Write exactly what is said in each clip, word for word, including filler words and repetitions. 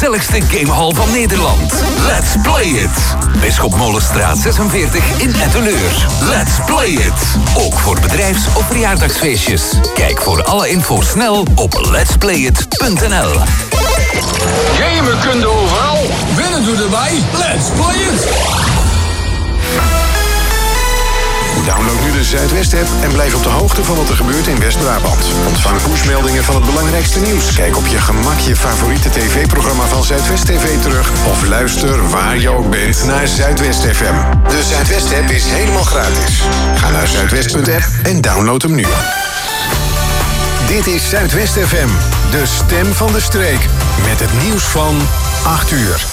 gezelligste gamehall van Nederland. Let's play it. Bisschop Molenstraat zesenveertig in Etteleur. Let's play it. Ook voor bedrijfs- of verjaardagsfeestjes. Kijk voor alle info snel op lets play it punt n l. Gamen kun je overal. Winnen doe erbij. Let's play it. Download nu de Zuidwest-app en blijf op de hoogte van wat er gebeurt in West-Brabant. Ontvang pushmeldingen van het belangrijkste nieuws. Kijk op je gemak je favoriete tv-programma van Zuidwest T V terug. Of luister waar je ook bent naar Zuidwest F M. De Zuidwest-app is helemaal gratis. Ga naar zuidwest punt app en download hem nu. Dit is Zuidwest F M, de stem van de streek. Met het nieuws van acht uur.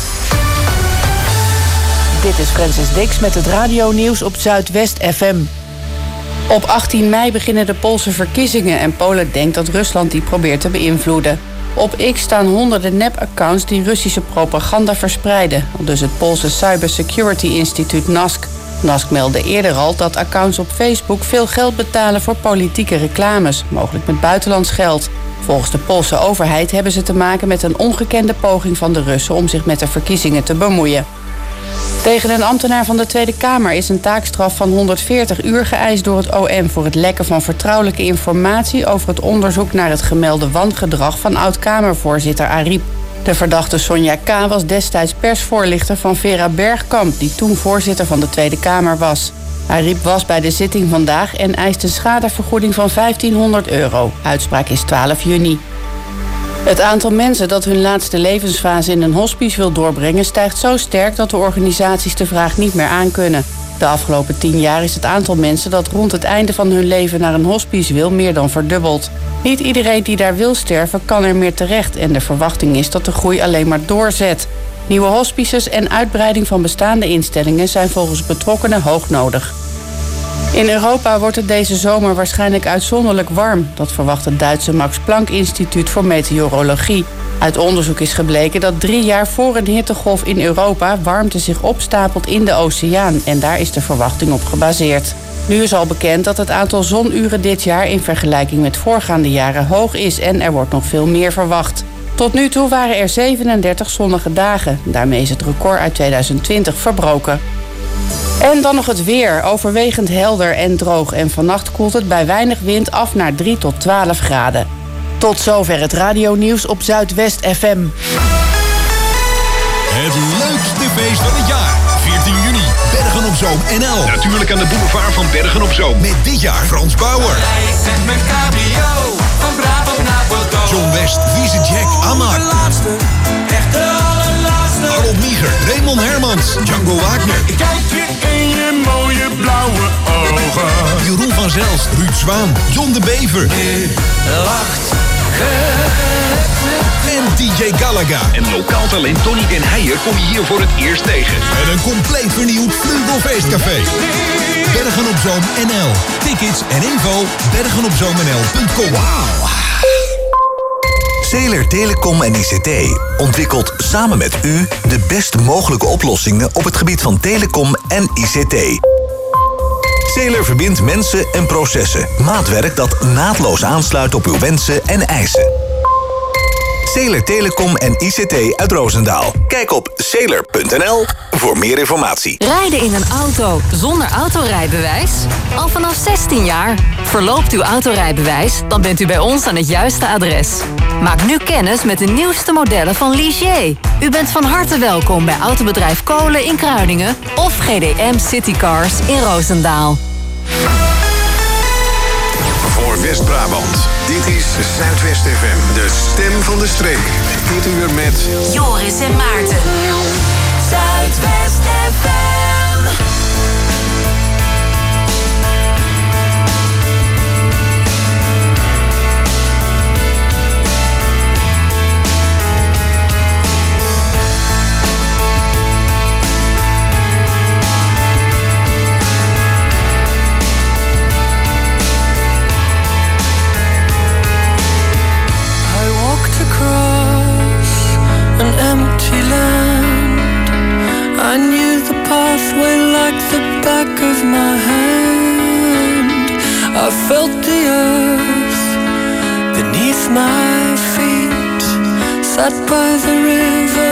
Dit is Francis Dix met het radionieuws op Zuidwest F M. Op achttien mei beginnen de Poolse verkiezingen en Polen denkt dat Rusland die probeert te beïnvloeden. Op X staan honderden nep-accounts die Russische propaganda verspreiden, dus het Poolse Cybersecurity Instituut N A S K. N A S K meldde eerder al dat accounts op Facebook veel geld betalen voor politieke reclames, mogelijk met buitenlands geld. Volgens de Poolse overheid hebben ze te maken met een ongekende poging van de Russen om zich met de verkiezingen te bemoeien. Tegen een ambtenaar van de Tweede Kamer is een taakstraf van honderdveertig uur geëist door het O M voor het lekken van vertrouwelijke informatie over het onderzoek naar het gemelde wangedrag van oud-Kamervoorzitter Ariep. De verdachte Sonja K. was destijds persvoorlichter van Vera Bergkamp, die toen voorzitter van de Tweede Kamer was. Ariep was bij de zitting vandaag en eist een schadevergoeding van vijftienhonderd euro. Uitspraak is twaalf juni. Het aantal mensen dat hun laatste levensfase in een hospice wil doorbrengen stijgt zo sterk dat de organisaties de vraag niet meer aankunnen. De afgelopen tien jaar is het aantal mensen dat rond het einde van hun leven naar een hospice wil meer dan verdubbeld. Niet iedereen die daar wil sterven kan er meer terecht en de verwachting is dat de groei alleen maar doorzet. Nieuwe hospices en uitbreiding van bestaande instellingen zijn volgens betrokkenen hoog nodig. In Europa wordt het deze zomer waarschijnlijk uitzonderlijk warm. Dat verwacht het Duitse Max Planck Instituut voor Meteorologie. Uit onderzoek is gebleken dat drie jaar voor een hittegolf in Europa warmte zich opstapelt in de oceaan. En daar is de verwachting op gebaseerd. Nu is al bekend dat het aantal zonuren dit jaar in vergelijking met voorgaande jaren hoog is en er wordt nog veel meer verwacht. Tot nu toe waren er zevenendertig zonnige dagen. Daarmee is het record uit tweeduizend twintig verbroken. En dan nog het weer. Overwegend helder en droog. En vannacht koelt het bij weinig wind af naar drie tot twaalf graden. Tot zover het radionieuws op Zuidwest F M. Het leukste feest van het jaar. veertien juni, Bergen op Zoom N L. Natuurlijk aan de boulevard van Bergen op Zoom. Met dit jaar Frans Bauer. Met mijn cabrio, van Brabant naar Bordeaux. John West, Wiese Jack, Amar. De laatste, echt de allerlaatste. Harold Nieger, Raymond Hermans, Django Wagner. Ik kijk je in je mooie blauwe ogen. Jeroen van Zelst, Ruud Zwaan, John de Bever. Nu lacht en D J Galaga. En lokaal talent Tony den Heijer kom je hier voor het eerst tegen. En een compleet vernieuwd Vlugelfeestcafé. Bergen op Zoom N L. Tickets en info bergen op zoom n l punt com. Wauw. Zeeler Telecom en I C T ontwikkelt samen met u de best mogelijke oplossingen op het gebied van telecom en I C T. Zeeler verbindt mensen en processen. Maatwerk dat naadloos aansluit op uw wensen en eisen. Zeeler Telecom en I C T uit Roosendaal. Kijk op zeeler punt n l voor meer informatie. Rijden in een auto zonder autorijbewijs? Al vanaf zestien jaar. Verloopt uw autorijbewijs? Dan bent u bij ons aan het juiste adres. Maak nu kennis met de nieuwste modellen van Ligier. U bent van harte welkom bij Autobedrijf Kolen in Kruiningen of G D M City Cars in Roosendaal. Voor West-Brabant, dit is Zuidwest F M, de stem van de streek. Dit uur met Joris en Maarten. Zuidwest F M. An empty land. I knew the pathway like the back of my hand. I felt the earth beneath my feet. Sat by the river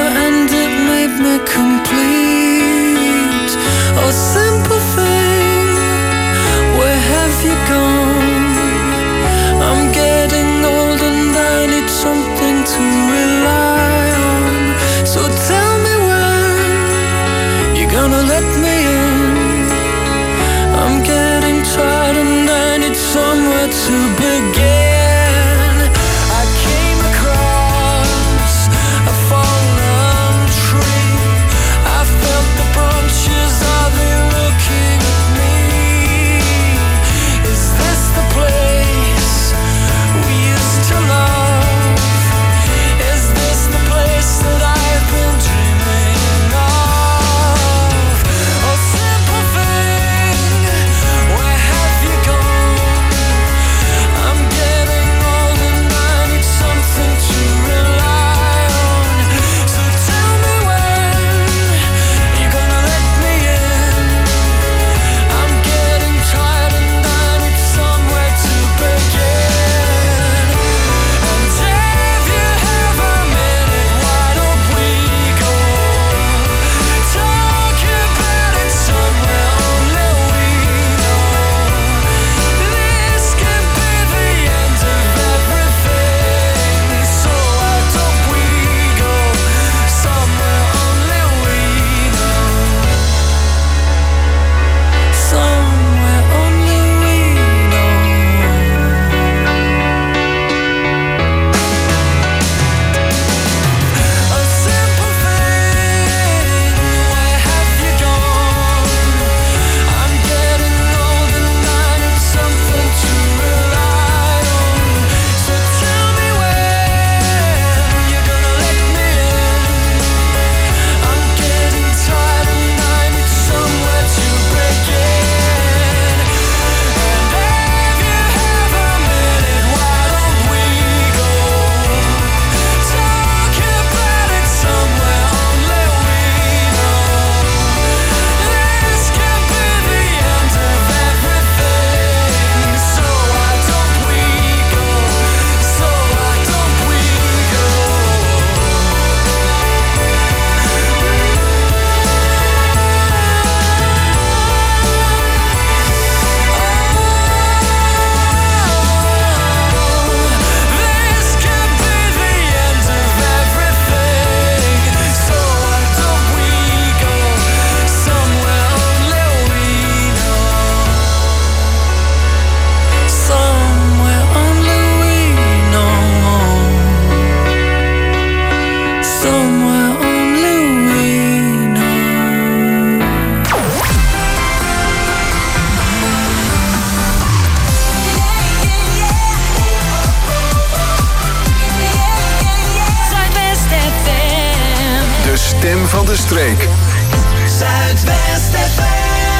stem van de streek. Zuidwest F M.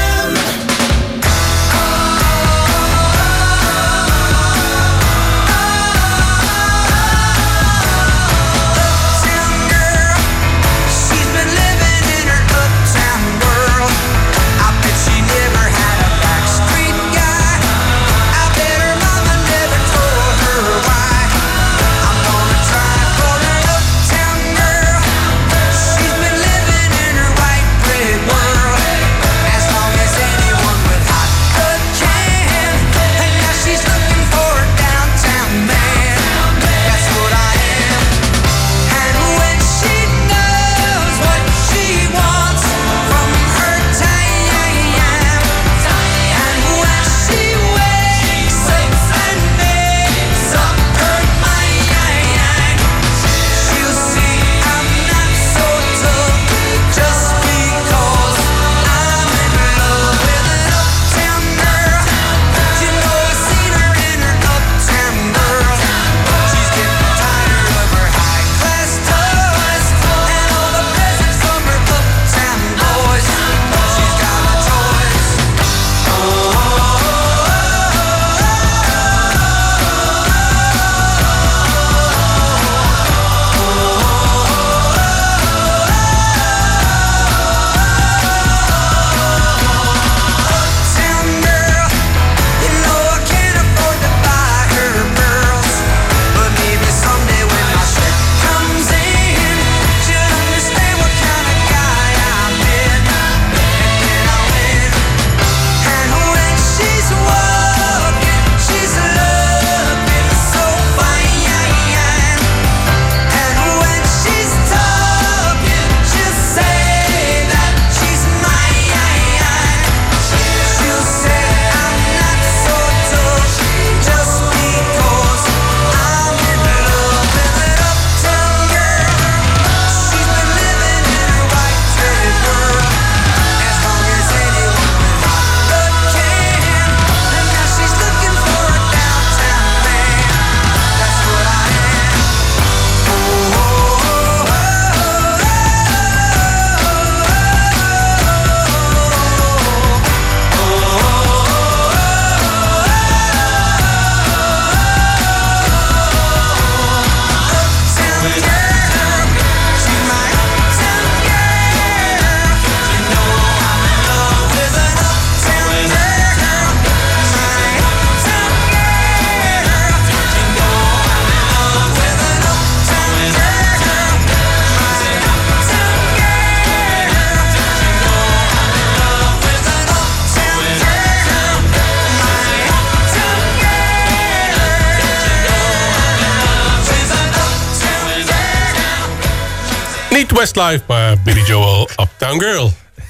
Niet Westlife, maar Billy Joel, Uptown Girl.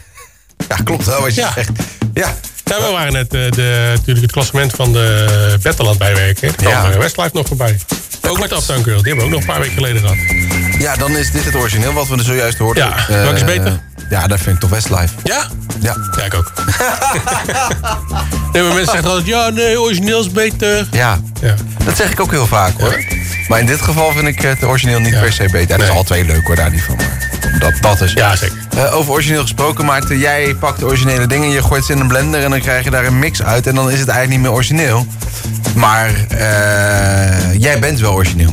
Ja, klopt wel wat je ja. zegt. Ja. Ja, we waren net uh, de, natuurlijk het klassement van de Battle aan het bijwerken. Er kwam ja. Westlife nog voorbij. Ook met Uptown Girl, die hebben we ook nog een paar weken geleden gehad. Ja, dan is dit het origineel wat we er zojuist hoorden. Ja, uh, welke is beter? Ja, dat vind ik toch Westlife. Ja? Ja. Ja, ik ook. Nee, maar mensen zeggen altijd, ja, nee, origineel is beter. Ja. ja, dat zeg ik ook heel vaak, hoor. Ja. Maar in dit geval vind ik het origineel niet ja. per se beter. Ja, dat nee. is al twee leuk, hoor, daar niet van. Maar dat, dat is. Ja, zeker. Uh, over origineel gesproken, Maarten, jij pakt de originele dingen, je gooit ze in een blender en dan krijg je daar een mix uit. En dan is het eigenlijk niet meer origineel. Maar uh, jij bent wel origineel.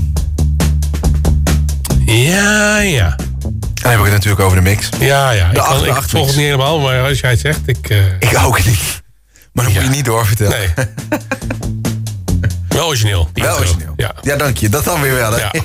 Ja, ja. Dan heb ik het natuurlijk over de mix. Ja, ja. De ik, kan, ik volg het niet helemaal, maar als jij het zegt, ik... Uh... Ik ook niet. Maar dan ja. moet je niet doorvertellen. Nee. Wel origineel. Wel origineel. Ja. ja, dank je. Dat dan weer wel, hè? Ja.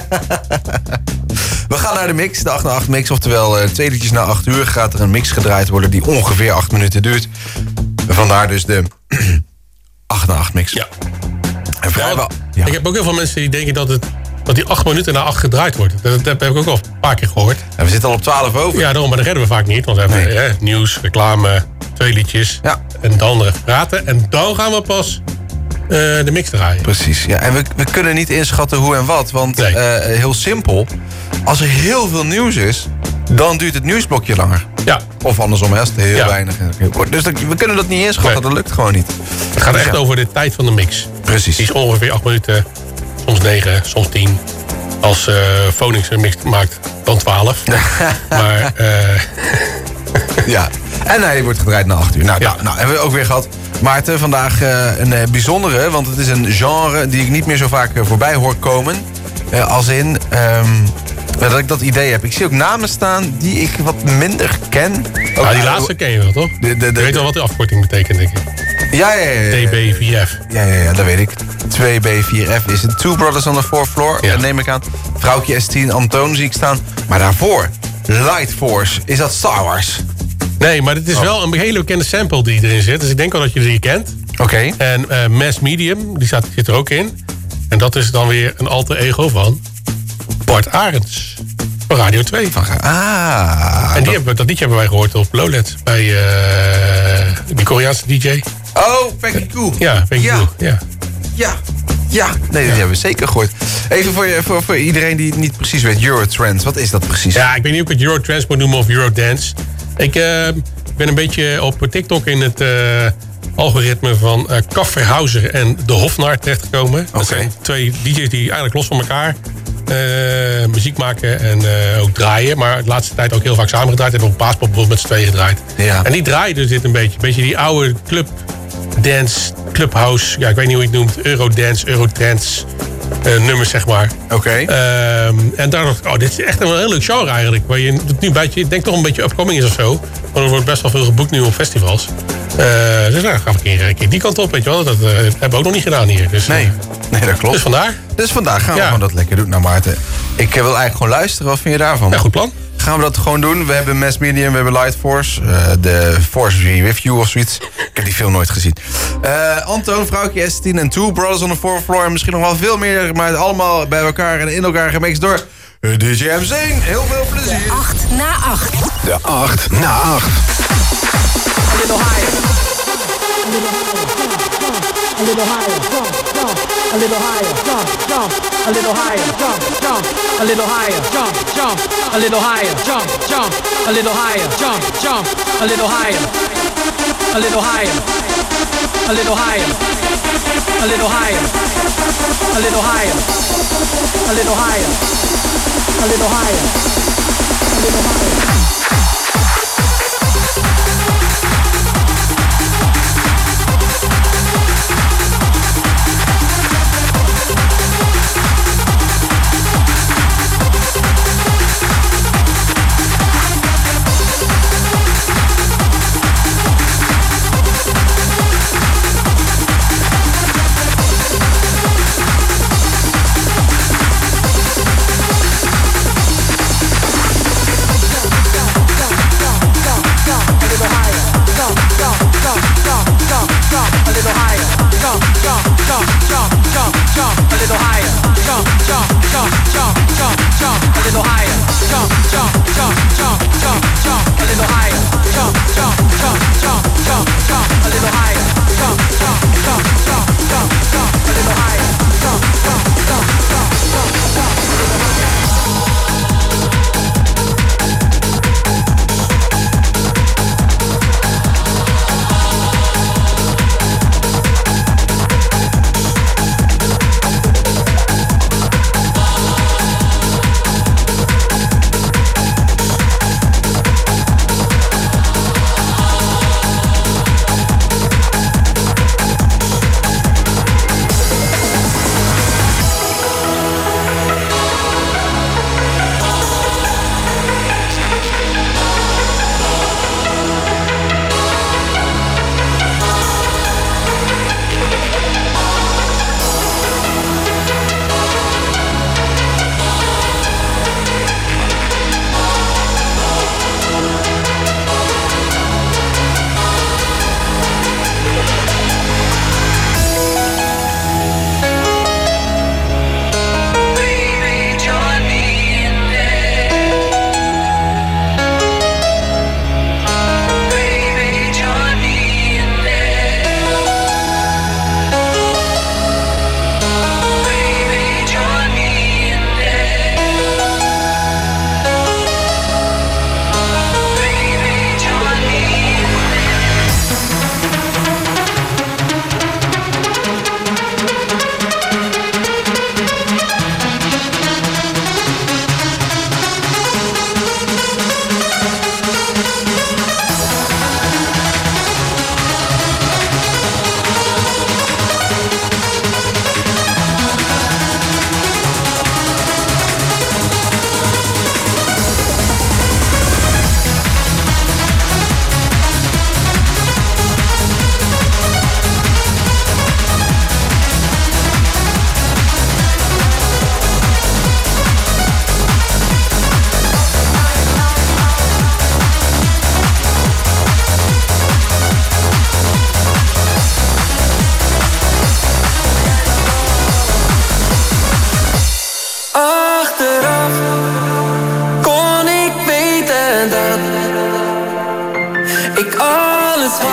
We gaan naar de mix, de acht na acht mix. Oftewel, uh, twee liedjes na acht uur gaat er een mix gedraaid worden die ongeveer acht minuten duurt. Vandaar dus de acht na acht mix. Ja. En vrijwel... Ja. Ik heb ook heel veel mensen die denken dat, het, dat die acht minuten na acht gedraaid wordt. Dat, dat heb ik ook al een paar keer gehoord. En we zitten al op twaalf over. Ja, daarom, maar dat redden we vaak niet. Want we hebben nee. hè, nieuws, reclame, twee liedjes. Ja. En dan praten. En dan gaan we pas... Uh, de mix draaien. Precies, ja. En we, we kunnen niet inschatten hoe en wat. Want nee. uh, heel simpel, als er heel veel nieuws is, dan duurt het nieuwsblokje langer. Ja. Of andersom, als het heel ja. weinig is. Dus dat, we kunnen dat niet inschatten, nee. dat lukt gewoon niet. Het gaat dus echt ja. over de tijd van de mix. Precies. Die is ongeveer acht minuten, soms negen, soms tien. als uh, Phoenix een mix maakt, dan twaalf. maar... Uh... ja, en hij wordt gedraaid na acht uur. Nou, ja. nou, nou hebben we ook weer gehad. Maarten, vandaag uh, een uh, bijzondere, want het is een genre die ik niet meer zo vaak uh, voorbij hoor komen. Uh, als in, um, dat ik dat idee heb. Ik zie ook namen staan die ik wat minder ken. Ook, ja, die laatste ken je wel, toch? De, de, de, je weet wel wat de afkorting betekent, denk ik. Ja, ja, ja. ja, ja. T B vier F. Ja, ja, ja, dat weet ik. twee B vier F is het. Two Brothers on the Fourth Floor, ja. Dat neem ik aan. Vrouwtje S tien, Antoon zie ik staan. Maar daarvoor, Light Force. Is dat Star Wars? Nee, maar het is oh. wel een hele bekende sample die erin zit. Dus ik denk wel dat je die kent. Oké. Okay. En uh, Mass Medium, die staat, zit er ook in. En dat is dan weer een alter ego van Bart Arends. Van Radio twee. Van, ah. En die dat... Hebben, dat liedje hebben wij gehoord op Lowlands. Bij uh, die Koreaanse D J. Oh, Peggy Gou. Ja, Peggy ja. Gou. Ja. Ja. Ja, nee, die ja. hebben we zeker gehoord. Even voor, je, voor, voor iedereen die niet precies weet, Eurotrance, wat is dat precies? Ja, ik weet niet of ik het Eurotrance moet noemen of Eurodance. Ik uh, ben een beetje op TikTok in het uh, algoritme van uh, Café Hauser en De Hofnar terechtgekomen. Okay. Dat zijn twee D J's die eigenlijk los van elkaar uh, muziek maken en uh, ook draaien. Maar de laatste tijd ook heel vaak samen gedraaid. Hebben op Paaspop bijvoorbeeld met z'n tweeën gedraaid. Ja. En die draaien dus dit een beetje. Een beetje die oude club dance, clubhouse, ja, ik weet niet hoe je het noemt, Eurodance, Eurotrance uh, nummers, zeg maar. Oké. Okay. Um, en daar dacht ik, oh, dit is echt een heel leuk genre eigenlijk. Waar je nu beetje, ik denk toch een beetje upcoming is of zo. Want er wordt best wel veel geboekt nu op festivals. Uh, dus nou, ga ik een keer, een keer die kant op, weet je wel. Dat uh, hebben we ook nog niet gedaan hier. Dus, nee. nee, dat klopt. Dus vandaar. Dus vandaag gaan we ja. gewoon dat lekker doen. Nou Maarten, ik wil eigenlijk gewoon luisteren. Wat vind je daarvan? Ja, goed plan. Gaan we dat gewoon doen. We hebben Mass Medium, we hebben Light Force. Uh, de Force With You of zoiets. Ik heb die film nooit gezien. Uh, Antoon, Vrouwtje S tien en Two Brothers on the Fourth Floor. En misschien nog wel veel meer. Maar allemaal bij elkaar en in elkaar gemixt door D J M Zing. Heel veel plezier. De acht na acht. De acht na acht. A little higher. A little higher. Jump, jump. A little higher. Jump, jump. A little higher. Jump, jump. A little higher. Jump, jump. A little higher. Jump, jump. A little higher. Jump, jump. A little higher. A little higher. A little higher. A little higher. A little higher. A little higher. A little higher. A little higher.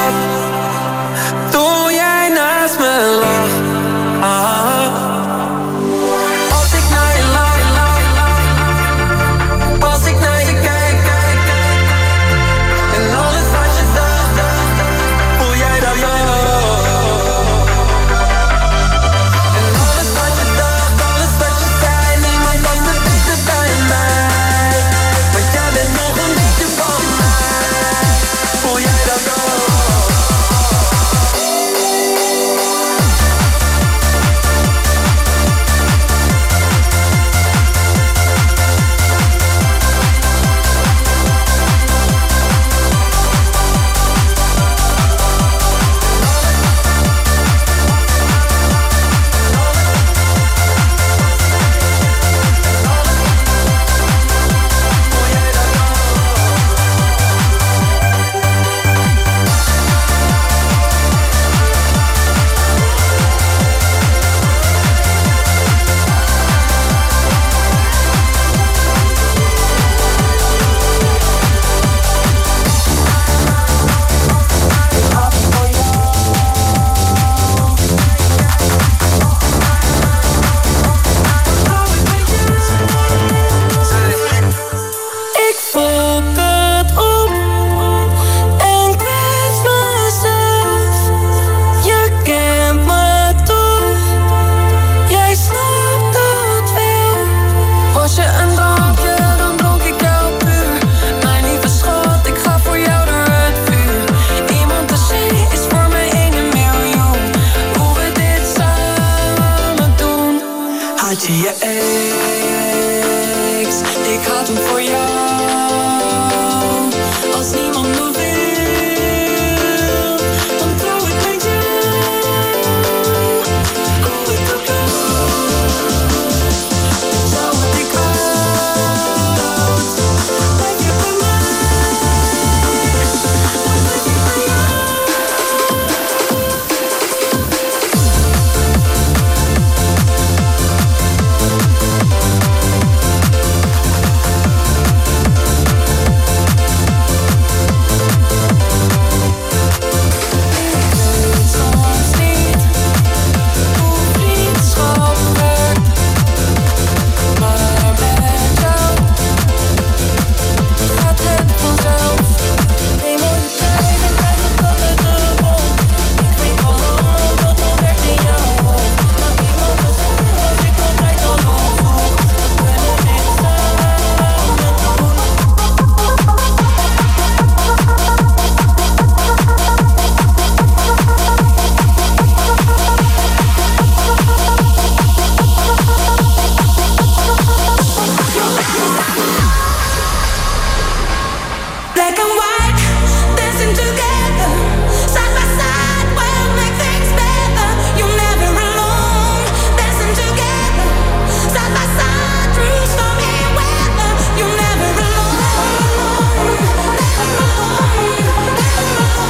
slaap. Toen jij naast me lag. Ah. Als ik naar je lach. Als ik naar je kijk. En alles wat je dacht. Voel jij dat ook? En alles wat je dacht. Alles wat je zei. Niemand was de beste bij mij. Want jij bent nog een beetje van mij. Voel jij dat ook? Ik fok het op en kwets mezelf. Je kent me toch, jij snapt dat wel. Was je een drankje, dan dronk ik jou puur. Mijn lieve schat, ik ga voor jou door het vuur. Iemand te zien is voor mij één in miljoen. Hoe we dit samen doen. Had je je ex, ik had hem voor jou. Als niemand me wil, dan trouw ik met jou. Kom ik op jou. Zou het ik oud, blijf je bij mij. Dan blijf ik bij jou. Black and white, dancing together, side by side, we'll make things better. You're never alone, dancing together, side by side, through stormy weather. You're never alone, never alone, never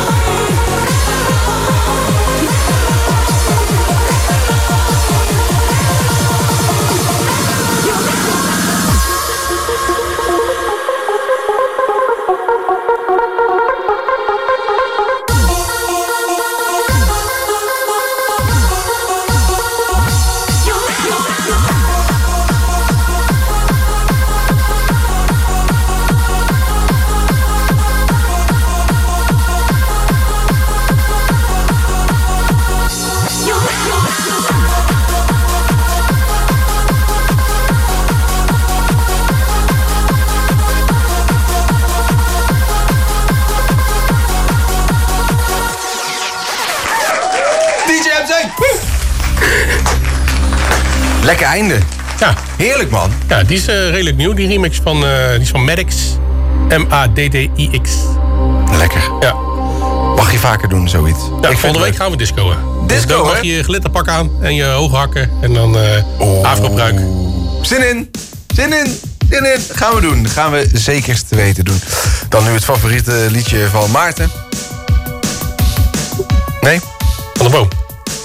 Lekker einde. Ja. Heerlijk, man. Ja, die is uh, redelijk nieuw. Die remix van, uh, die is van Maddox. M A D D I X. Lekker. Ja. Mag je vaker doen, zoiets? Ja, volgende week gaan we discoen. Disco, dus dan mag hè? je je glitterpak aan en je hoge hakken. En dan uh, oh. afropruik. Zin in. Zin in. Zin in. Gaan we doen. Gaan we zekerst te weten doen. Dan nu het favoriete liedje van Maarten. Nee? Van de boom. Ja.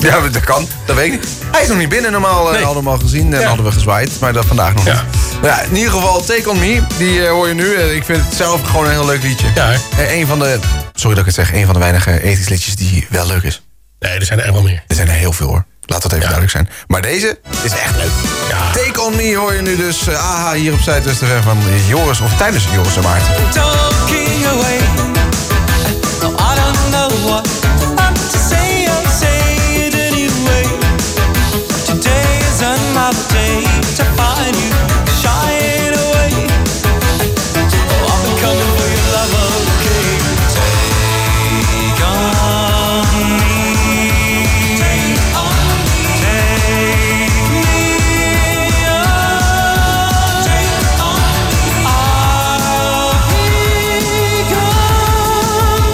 Ja, dat kan. Dat weet ik niet. Hij is nog niet binnen. Normaal uh, Nee. hadden we hem al gezien en Ja. hadden we gezwaaid. Maar dat vandaag nog Ja. niet. Nou ja, in ieder geval, Take On Me. Die uh, hoor je nu. Uh, ik vind het zelf gewoon een heel leuk liedje. Ja, hè? Uh, een van de, sorry dat ik het zeg, een van de weinige ethisch liedjes die wel leuk is. Nee, er zijn er echt wel meer. Er zijn er heel veel hoor. Laat dat even Ja. duidelijk zijn. Maar deze is echt leuk. Ja. Take On Me hoor je nu dus. Uh, aha, hier op Zuidwest F M van Joris. Of tijdens Joris en Maarten. Talking away. No, I don't know what I'm to say. I'll say it anyway. Today is another day to find you shying away. Oh, I'll be coming for your love, okay? Take on me. Take on me. Take me on. Take on me. I'll be gone.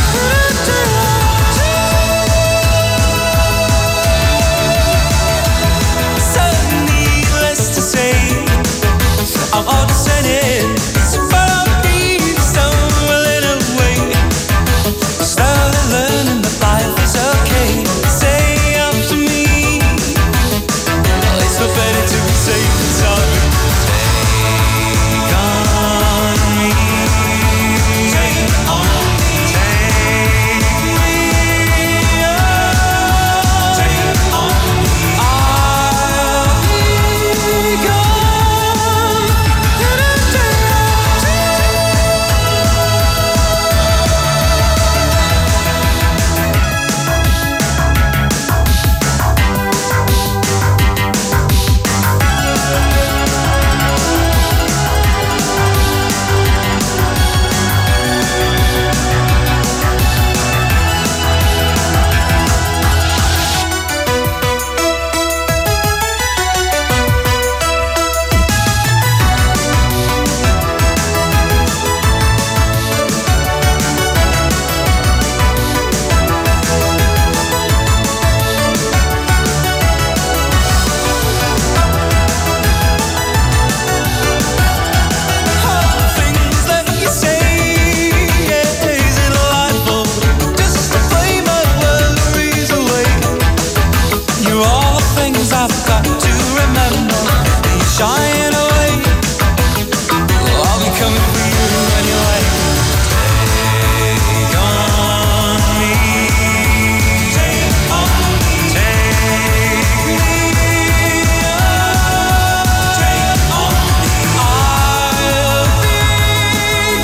So needless to say, I'm upset, but I'm being stumbling away. Slowly learning that life is okay. Say after me, it's no better to be safe than sorry. Take on me. Take on me. Take me on. Take on me. I'll be gone. Things that you say, is it delightful just to play my worries away? You're all the things I've got to remember. You're shying away. I'll be coming for you anyway. Take on me. Take on me. Take me on. Take on me. I'll be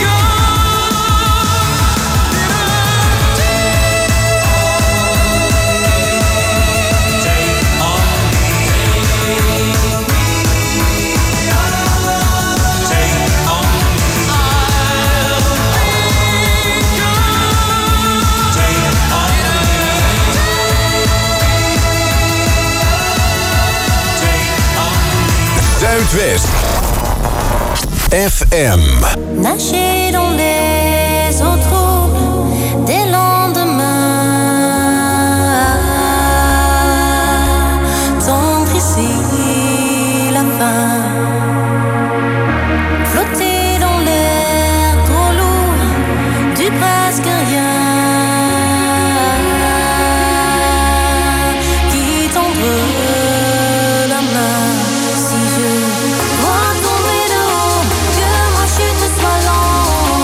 Zuidwest F M. Nager dans les eaux troubles des lendemains, tendre ici la fin, flotter dans l'air trop lourd du presque rien, qui tendre la main. Si je dois tomber de haut, que ma chute soit lente.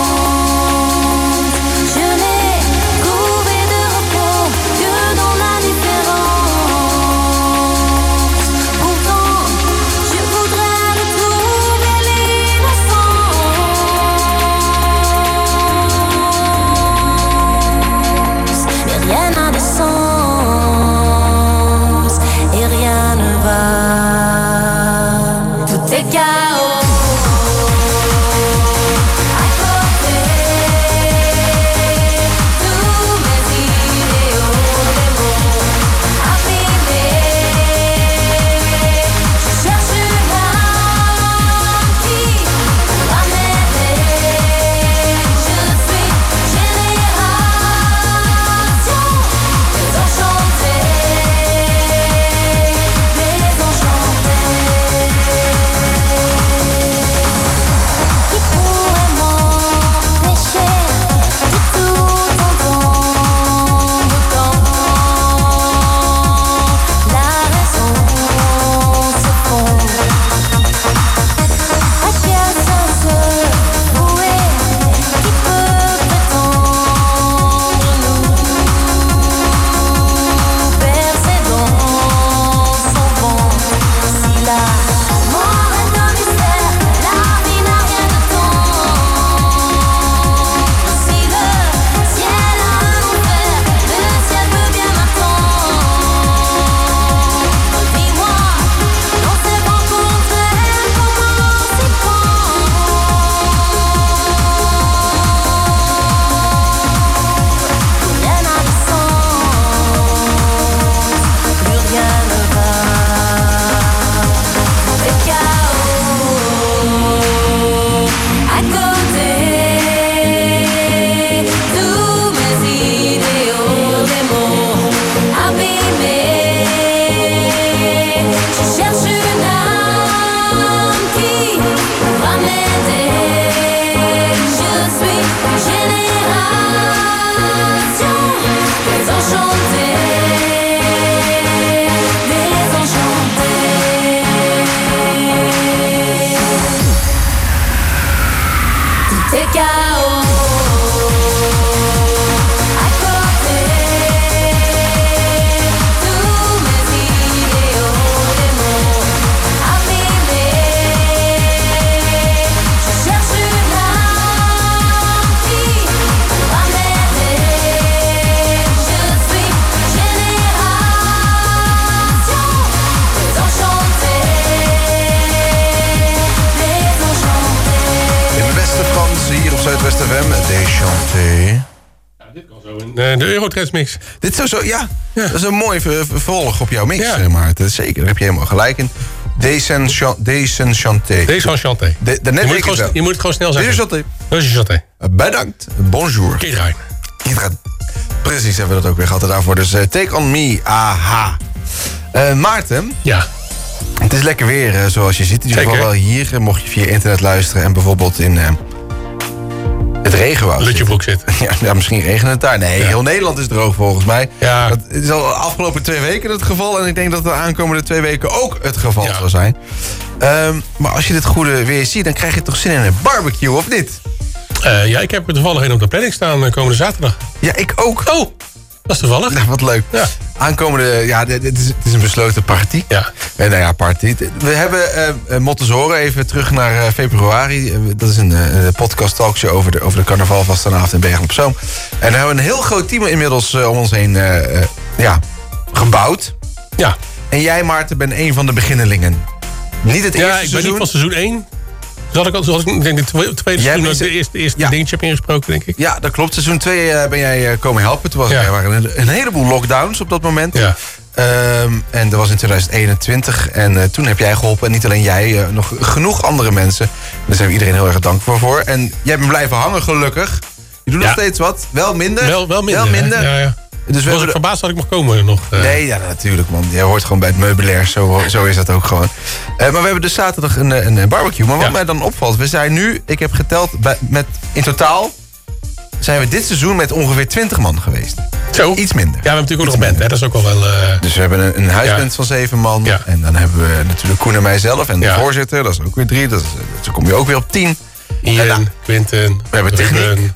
c'est K O. À côté, tous mes idéaux, des mots abîmés. Je cherche une âme qui pourra m'aider. Je suis génération désenchantée, désenchantée. In de beste Frans hier op Zuidwest F M. Déchanté. De Eurotrends mix. Dit is zo, ja, ja. Dat is een mooi ver- vervolg op jouw mix, Ja. ja. Maarten. Zeker, daar heb je helemaal gelijk in. Désenchan- Désenchanté. Désenchanté. De, de net Je moet, weet het ik gewoon, wel. je moet het gewoon snel zeggen. Désenchanté. Désenchanté. Bedankt. Bonjour. Iedereen. Iedereen. Precies, hebben we dat ook weer gehad daarvoor. Dus uh, Take On Me, aha. Uh, Maarten. Ja. Het is lekker weer, uh, zoals je ziet. In ieder geval wel hier, uh, mocht je via internet luisteren. En bijvoorbeeld in uh, het regenwoud. Lutjebroek zitten. Ja, ja, misschien regent het daar. Nee, Ja. heel Nederland is droog volgens mij. Ja. Dat is al de afgelopen twee weken het geval. En ik denk dat de aankomende twee weken ook het geval Ja. zal zijn. Um, maar als je dit goede weer ziet, dan krijg je toch zin in een barbecue, of niet? Uh, ja, ik heb er toevallig een op de planning staan uh, komende zaterdag. Ja, ik ook. Oh, dat is toevallig. Nou, wat leuk. Ja. Aankomende, ja, dit dit is, het is een besloten party. Ja. Eh, nou ja, party. We hebben uh, Montezore, even terug naar uh, februari. Uh, dat is een uh, podcast talkshow over de, over de carnaval vastenavond in Bergen op Zoom. En daar hebben we een heel groot team inmiddels uh, om ons heen uh, uh, ja, gebouwd. Ja. En jij, Maarten, bent een van de beginnelingen. Niet het eerste Ja, ik ben seizoen. niet van seizoen één. Dus had ik al, zoals ik denk, de tweede, tweede Jij seizoen bent- dat ik de eerste, eerste Ja. dingetje heb ingesproken, denk ik. Ja, dat klopt. Seizoen twee uh, ben jij uh, komen helpen. Toen was Ja. er waren een, een heleboel lockdowns op dat moment. Ja. Um, en dat was in twintig eenentwintig. En uh, toen heb jij geholpen. En niet alleen jij, uh, nog genoeg andere mensen. Daar zijn we iedereen heel erg dankbaar voor. En jij bent blijven hangen, gelukkig. Je doet Ja. nog steeds wat. Wel minder. Wel, wel minder. Wel hè? minder. Ja, ja. Dus we Was ik hebben verbaasd dat ik mag komen nog. de- uh, Nee, ja, natuurlijk, man. Jij hoort gewoon bij het meubilair. Zo, zo is dat ook gewoon. Uh, maar we hebben dus zaterdag een, een, een barbecue. Maar wat Ja. mij dan opvalt. We zijn nu, ik heb geteld, bij, met, in totaal zijn we dit seizoen met ongeveer twintig man geweest. Zo. Iets minder. Ja, we hebben natuurlijk ook nog een band, hè? Dat is ook wel wel... uh, Dus we hebben een, een huisband Ja. van zeven man. Ja. En dan hebben we natuurlijk Koen en mijzelf. En de Ja. voorzitter, dat is ook weer drie. Dat is, dus dan kom je ook weer op tien. Ian, nou, Quinten, we hebben techniek. Ruben,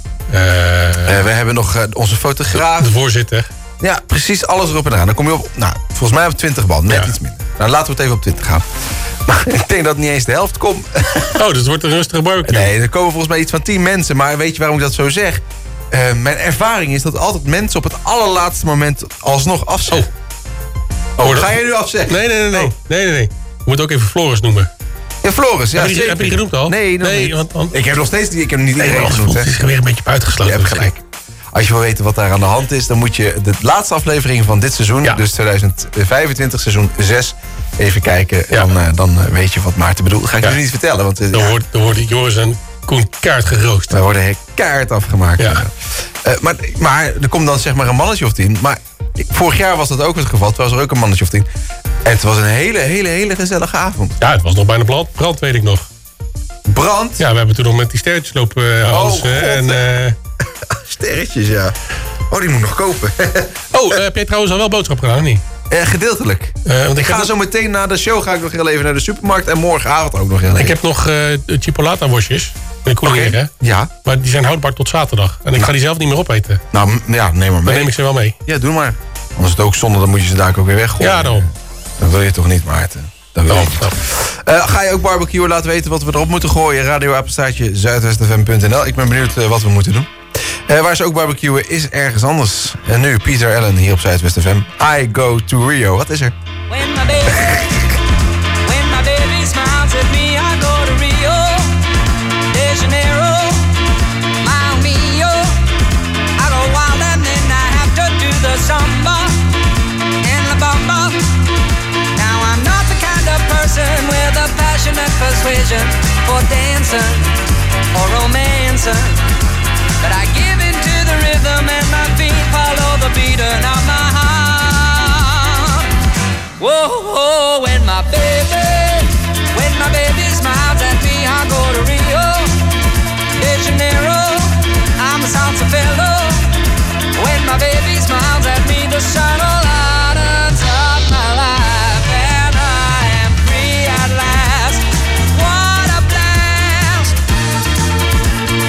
uh, Uh, we hebben nog uh, onze fotograaf. de voorzitter. Ja, precies alles erop en eraan. Dan kom je op, nou, volgens mij op twintig man. Net Ja. iets minder. Nou, laten we het even op twintig gaan. Maar ik denk dat niet eens de helft komt. Oh, dus het wordt een rustige barbecue. Nee, er komen volgens mij iets van tien mensen. Maar weet je waarom ik dat zo zeg? Uh, mijn ervaring is dat altijd mensen op het allerlaatste moment alsnog afzeggen. Oh, Oh, ga dat- je nu afzeggen? Nee, nee, nee. nee. Oh. nee, nee, nee. Je moet ook even Floris noemen. Ja, Floris, ja, heb, je die, zeker. heb je die genoemd al? Nee, nog nee niet. Want, want, Ik heb nog steeds ik heb niet nee, iedereen want genoemd, hè. het is er weer een beetje buitengesloten. Je hebt gelijk. Als je wil weten wat daar aan de hand is, dan moet je de laatste aflevering van dit seizoen, Ja. dus tweeduizend vijfentwintig, seizoen zes, even kijken. Ja. Dan, uh, dan uh, weet je wat Maarten bedoelt. Ga ik Ja. je nu niet vertellen, want uh, Dan ja, wordt, dan wordt Joris en Koen kaart geroost. wij worden kaart afgemaakt. Ja. Uh, maar, maar er komt dan zeg maar een mannetje of tien. Maar vorig jaar was dat ook het geval. Toen was er ook een mannetje of tien. En het was een hele, hele, hele gezellige avond. Ja, het was nog bijna brand, brand weet ik nog. Brand, Ja, we hebben toen nog met die sterretjes lopen uh, Hans, God, uh, en, uh, sterretjes, ja. Oh, die moet ik nog kopen. Oh, uh, heb jij trouwens al wel boodschap gedaan, of niet? Uh, gedeeltelijk. Uh, want Ik ga heb, zo meteen na de show ga ik nog heel even naar de supermarkt. En morgenavond ook nog heel even. ik heb nog uh, chipolata worstjes. Met koelingen, Oké. hè? Ja. Maar die zijn houdbaar tot zaterdag. En ik ga die zelf niet meer opeten. Nou, m- ja, neem maar Dan mee. neem ik ze wel mee. Ja, doe maar. Anders is het ook zonde, dan moet je ze daar ook weer weggooien. Ja, daarom. Dat wil je toch niet, Maarten? Dat wil je Daarom. niet. Uh, ga je ook barbecuen? Laat weten wat we erop moeten gooien. radioapenstaartje zuidwestfm punt n l. Ik ben benieuwd uh, wat we moeten doen. Uh, waar ze ook barbecuen is ergens anders. En nu Peter Allen hier op Zuidwest F M. I go to Rio. Wat is er? When my baby, when my baby smiles at me, I go to Rio de Janeiro, Mile Mio. I go wild and then I have to do the samba and la bamba. Now I'm not the kind of person with a passionate persuasion for dancing or romancing, but I give in to the rhythm and my feet follow the beating of my heart. Whoa, whoa, when my baby, when my baby smiles at me, I go to Rio de Janeiro. I'm a salsa fellow. When my baby smiles at me, the sun will light up my life, and I am free at last. What a blast!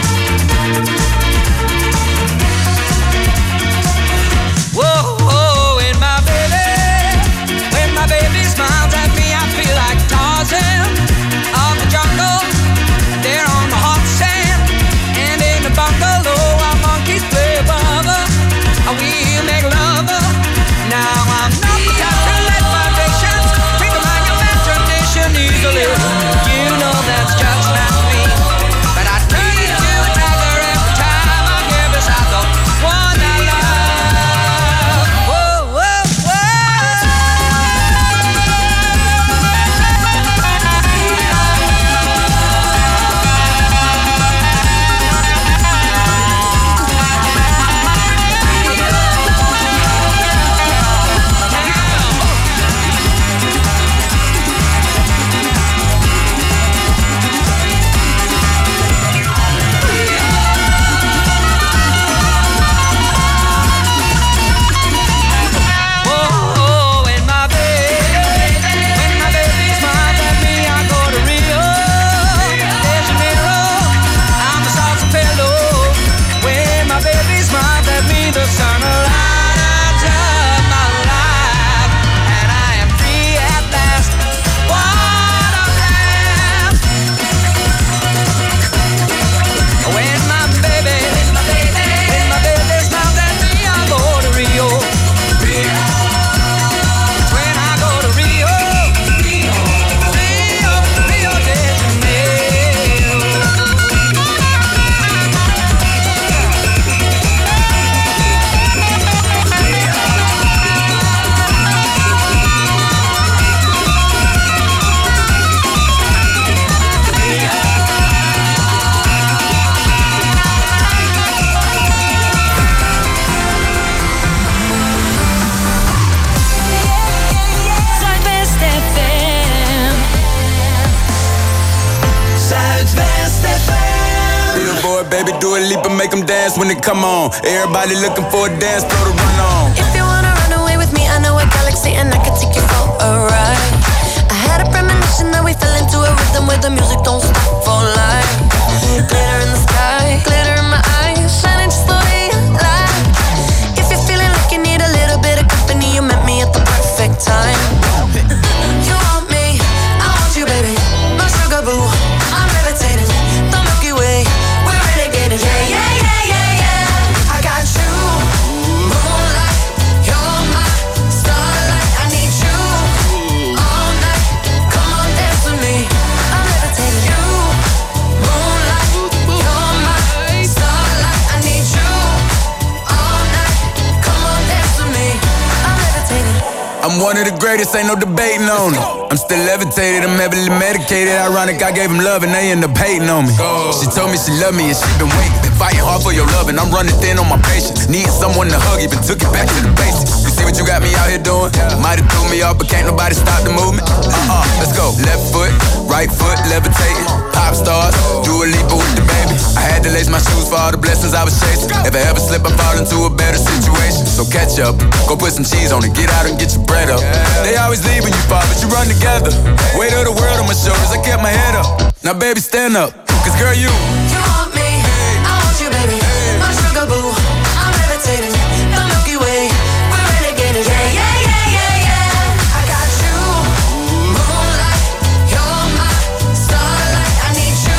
for it, baby, do a leap and make them dance when it come on. Everybody looking for a dance floor to run on. If you wanna run away with me, I know a galaxy and I can take you for a ride. I had a premonition that we fell into a rhythm where the music don't stop for life. Glitter in the sky, glitter in my eyes, shining just the way I like. If you're feeling like you need a little bit of company, you met me at the perfect time. You want me, I want you, baby. My sugar boo, I'm levitating. The Milky Way, we're renegading. Yeah, yeah, yeah, yeah, yeah. I got you, moonlight, you're my starlight. I need you all night. Come on, dance with me. I'm levitating. You, moonlight, you're my starlight. I need you all night. Come on, dance with me. I'm levitating. I'm one of the greatest, ain't no debating on it. I'm still levitated, I'm heavily medicated. Ironic, I gave him love and they end up hating on me. She told me she loved me and she been waiting. Been fighting hard for your love and I'm running thin on my patience. Needing someone to hug, even took it back to the basics. You see what you got me out here doing? Might have threw me off, but can't nobody stop the movement. Uh-uh, let's go. Left foot, right foot, levitating. Pop stars, do a leap with the baby. I had to lace my shoes for all the blessings I was chasing. If I ever slip, I fall into a better situation. So catch up, go put some cheese on it, get out and get your bread up. They always leave when you fall, but you run together. Weight of the world on my shoulders, I kept my head up. Now baby, stand up, cause girl, you You want me, I want you, baby. My sugar boo, I'm levitating. The Milky Way, we're renegading. Yeah, yeah, yeah, yeah, yeah. I got you, moonlight, you're my starlight. I need you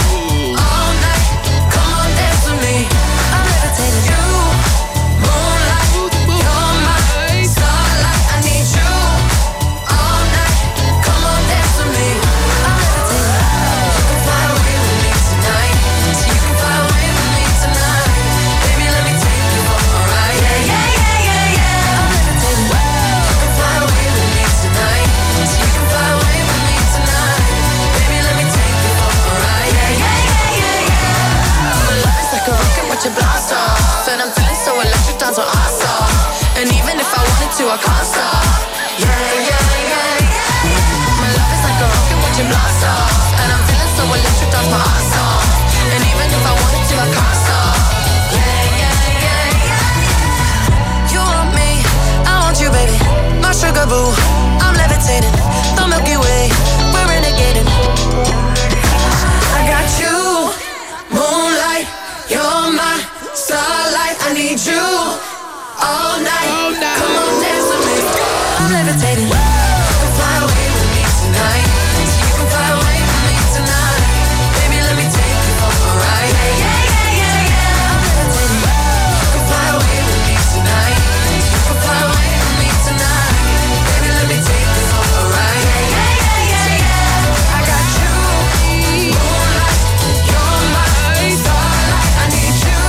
all night. Come on, dance with me. I'm levitating. You, moonlight, you're my starlight. I need you all night. Come on, dance with me. I'm levitating. You can fly away with me tonight. So you can fly away with me tonight. Baby, let me take you for a ride. Yeah, yeah, yeah, yeah, yeah. I'm levitating. You can fly away with me tonight. So you can fly away with me tonight. Baby, let me take you for a ride. Yeah, yeah, yeah, yeah, yeah. My love is like a rocket with your blast off, and I'm feeling so electric, that's what I saw. And even if I wanted to, I can't stop. Yeah, yeah, yeah, yeah. My love is like a rocket with your blast off, and I'm feeling so electric, that's my ass off. And even if I wanted to, I can't stop. Yeah, yeah, yeah, yeah. You want me, I want you, baby. My sugar boo, I'm levitating. The Milky Way, we're renegading. I got you, moonlight, you're my starlight. I need you all night. Come on, dance with me. I'm levitating. You can fly away with me tonight. So you can fly away with me tonight. Baby, let me take you for a ride. Yeah, yeah, yeah, yeah, yeah. I'm levitating. You can fly away with me tonight. So you can fly away with me tonight. Baby, let me take you for a ride. Yeah, yeah, yeah, yeah, yeah. I got you, moonlight, you're my starlight. I need you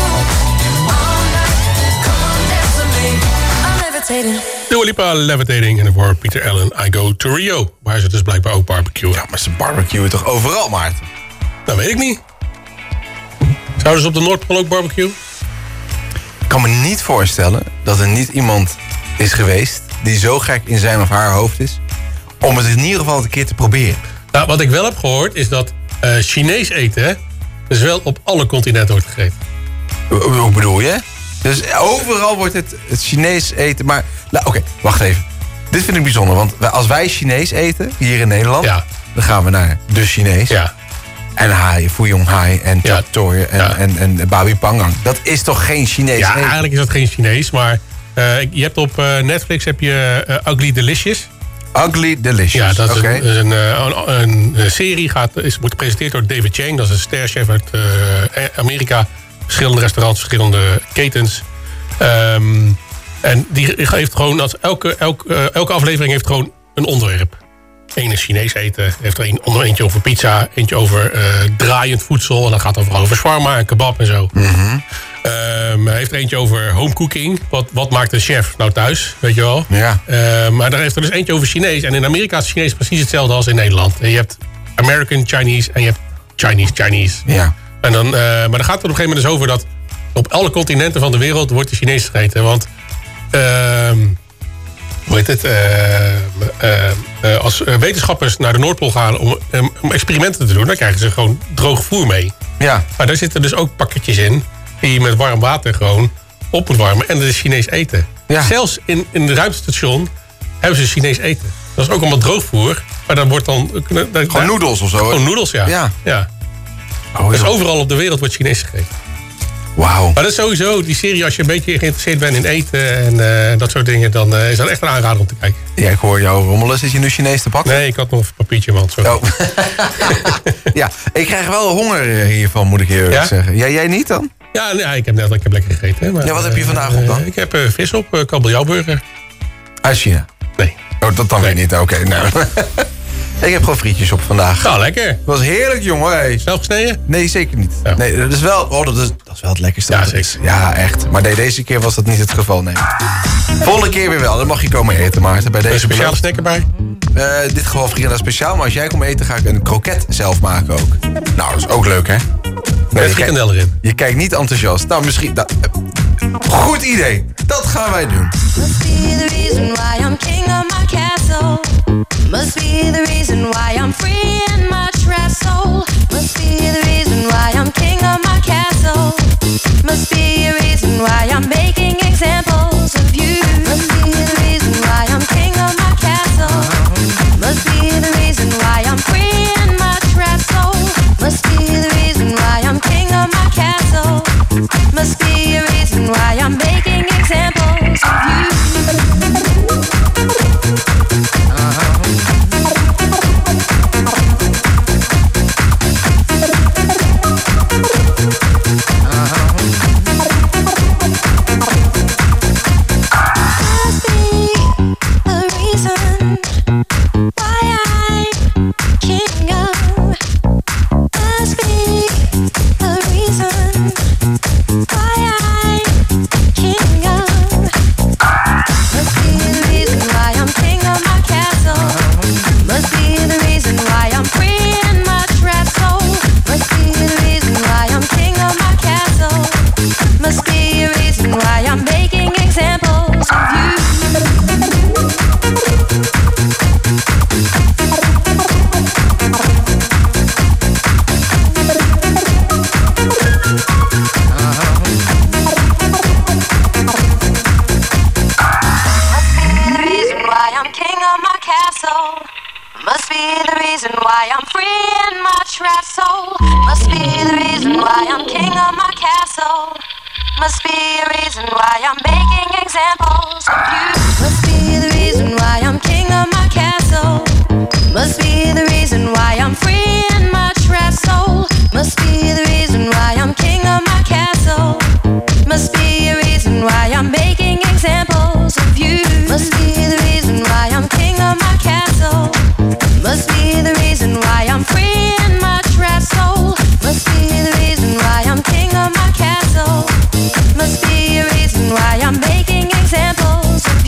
all night. Come on, dance with me. I'm levitating. Dua Lipa, Levitating. En daarvoor Peter Allen, I Go to Rio. Waar ze dus blijkbaar ook barbecuen. Ja, maar ze barbecuen toch overal, Maarten? Dat weet ik niet. Zouden ze op de Noordpool ook barbecuen? Ik kan me niet voorstellen dat er niet iemand is geweest die zo gek in zijn of haar hoofd is om het in ieder geval een keer te proberen. Nou, wat ik wel heb gehoord is dat uh, Chinees eten, hè, dus wel op alle continenten wordt gegeten. Hoe bedoel je? Dus overal wordt het, het Chinees eten, maar... Nou, oké, okay, wacht even. Dit vind ik bijzonder, want als wij Chinees eten, hier in Nederland... Ja. Dan gaan we naar de Chinees. Ja. En hai, Fuyong hai en Ja. chap toy en, Ja. en, en, en babi pangang. Dat is toch geen Chinees Ja, eten? eigenlijk is dat geen Chinees, maar uh, je hebt op uh, Netflix heb je uh, Ugly Delicious. Ugly Delicious, Ja, dat is oké. een, is een, uh, een, een serie, gaat, is, wordt gepresenteerd door David Chang. Dat is een sterchef uit uh, Amerika. Verschillende restaurants, verschillende ketens. Um, en die heeft gewoon, als elke, elke, uh, elke aflevering heeft gewoon een onderwerp. Eén is Chinees eten, heeft er een, onder eentje over pizza, eentje over uh, draaiend voedsel. En dan gaat het over, over shawarma en kebab en zo. Mm-hmm. Um, hij heeft er eentje over home cooking. Wat, wat maakt een chef nou thuis, weet je wel? Ja. Uh, maar daar heeft er dus eentje over Chinees. En in Amerika is Chinees precies hetzelfde als in Nederland. En je hebt American Chinese en je hebt Chinese Chinese. Ja. En dan, uh, maar dan gaat het op een gegeven moment dus over dat op alle continenten van de wereld wordt de Chinees gegeten. Want, uh, hoe heet het? Uh, uh, uh, als wetenschappers naar de Noordpool gaan om, um, om experimenten te doen, dan krijgen ze gewoon droog voer mee. Ja. Maar daar zitten dus ook pakketjes in die je met warm water gewoon op moet warmen. En dat is Chinees eten. Ja. Zelfs in, in het ruimtestation hebben ze Chinees eten. Dat is ook allemaal droogvoer. Maar dan wordt dan... Gewoon daar, noedels of zo? Gewoon noedels, ja. Ja. ja. Oh, dus overal op de wereld wordt Chinees gegeten. Wauw. Maar dat is sowieso, die serie, als je een beetje geïnteresseerd bent in eten en uh, dat soort dingen, dan uh, is dat echt een aanrader om te kijken. Ja, ik hoor jou rommelen. Zit je nu Chinees te pakken? Nee, ik had nog een papiertje, man. Sorry. Oh. Ja, ik krijg wel honger hiervan, moet ik eerlijk ja? zeggen. Jij, jij niet dan? Ja, nee, ik heb net ik heb lekker gegeten. Maar, ja, wat heb je vandaag op dan? Uh, ik heb uh, vis op, uh, kabeljauwburger. Uit China? Nee. Oh, dat dan nee. weer niet. Oké, okay, nou. Ik heb gewoon frietjes op vandaag. Nou, lekker. Dat was heerlijk, jongen. Hey. Zelf gesneden? Nee, zeker niet. Ja. Nee, dat is wel, oh, dat is, dat is wel het lekkerste. Ja, zeker. Ja, echt. Maar nee, deze keer was dat niet het geval, nee. Volgende keer weer wel. Dan mag je komen eten, Maarten. Bij deze een speciale snack erbij? Uh, dit geval Frikandel speciaal. Maar als jij komt eten, ga ik een kroket zelf maken ook. Nou, dat is ook leuk, hè? Nee, Met frikandel erin. Je kijkt niet enthousiast. Nou, misschien... Nou, uh, goed idee. Dat gaan wij doen. Must be the reason why I'm king of my castle. Must be the reason why I'm free in my trapped soul. Must be the reason why I'm king of my castle. Must be a reason why I'm making examples of you. Must be the reason why I'm king of my castle. Must be the reason why I'm free in my trapped soul. Must be the reason why I'm king of my castle. Must be a reason why I'm making examples of you. Must be a reason why I'm making examples.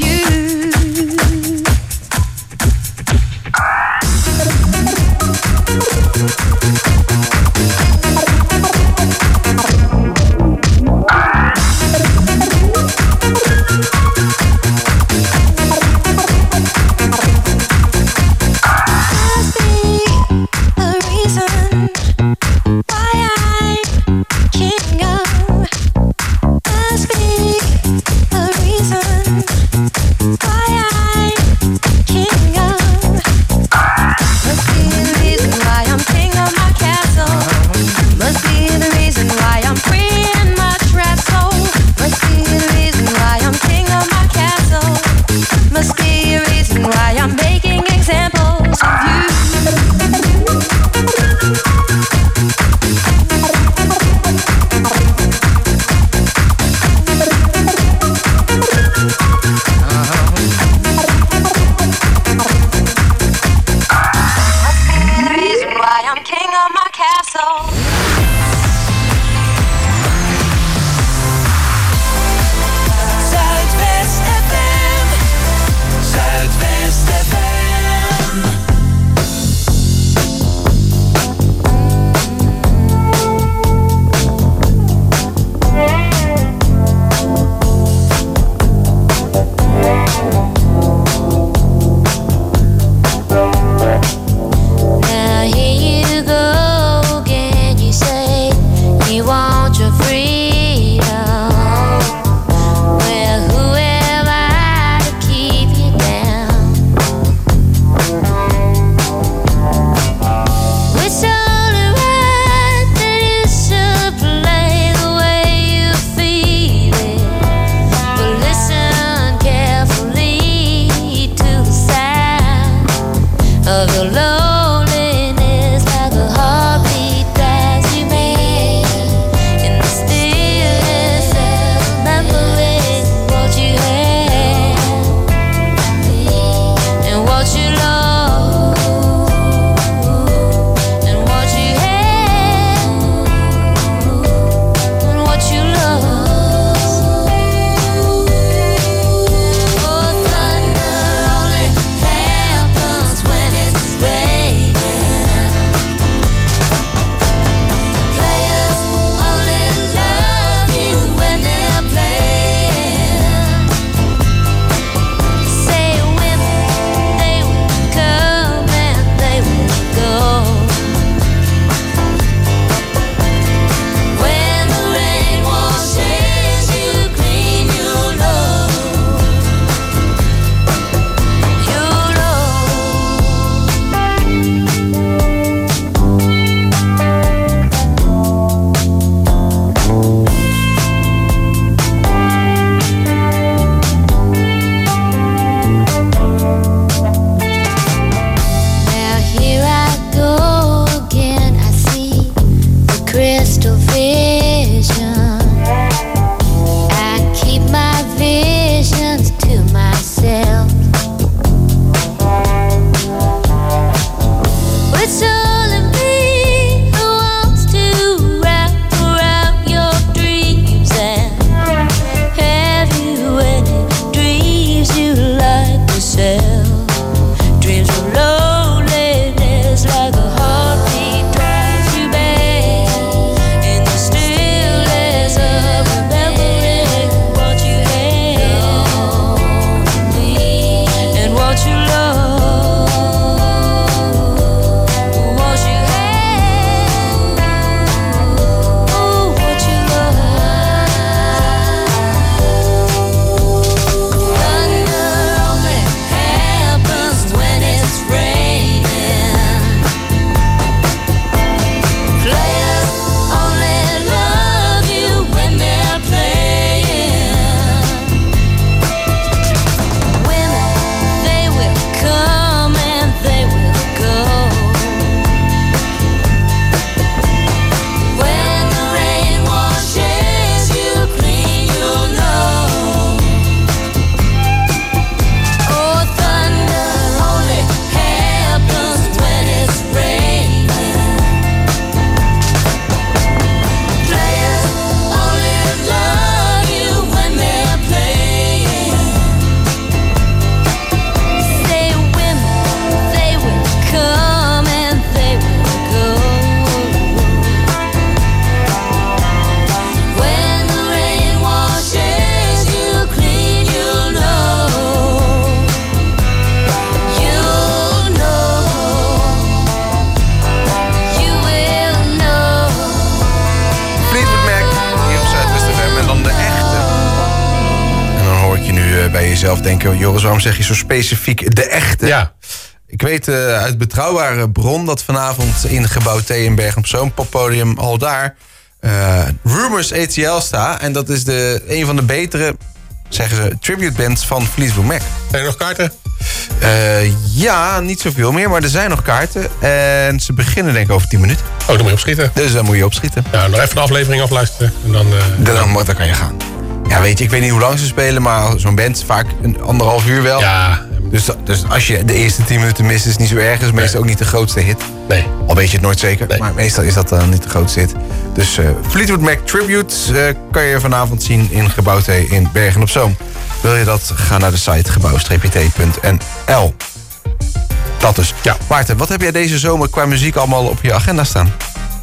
jezelf denken... Joris, waarom zeg je zo specifiek de echte? Ja. Ik weet uh, uit betrouwbare bron dat vanavond in gebouw T in Bergen op Zoom... poppodium al daar... Uh, Rumors A T L staat. En dat is de, een van de betere, zeggen ze, tribute bands van Fleetwood Mac. Zijn er nog kaarten? Uh, ja, niet zoveel meer, maar er zijn nog kaarten. En ze beginnen denk ik over tien minuten. Oh, dan moet je opschieten. Dus dan moet je opschieten. Ja, nog even de aflevering afluisteren. En dan, uh, dan, dan, dan kan je gaan. Ja, weet je, ik weet niet hoe lang ze spelen, maar zo'n band vaak een anderhalf uur wel. Ja. Dus, dus als je de eerste tien minuten mist, is het niet zo erg. Is meestal nee. ook niet de grootste hit. Nee. Al weet je het nooit zeker, nee. maar meestal is dat dan niet de grootste hit. Dus uh, Fleetwood Mac Tribute uh, kan je vanavond zien in gebouw T in Bergen op Zoom. Wil je dat, ga naar de site gebouw t punt n l. Dat dus. Ja. Maarten, wat heb jij deze zomer qua muziek allemaal op je agenda staan?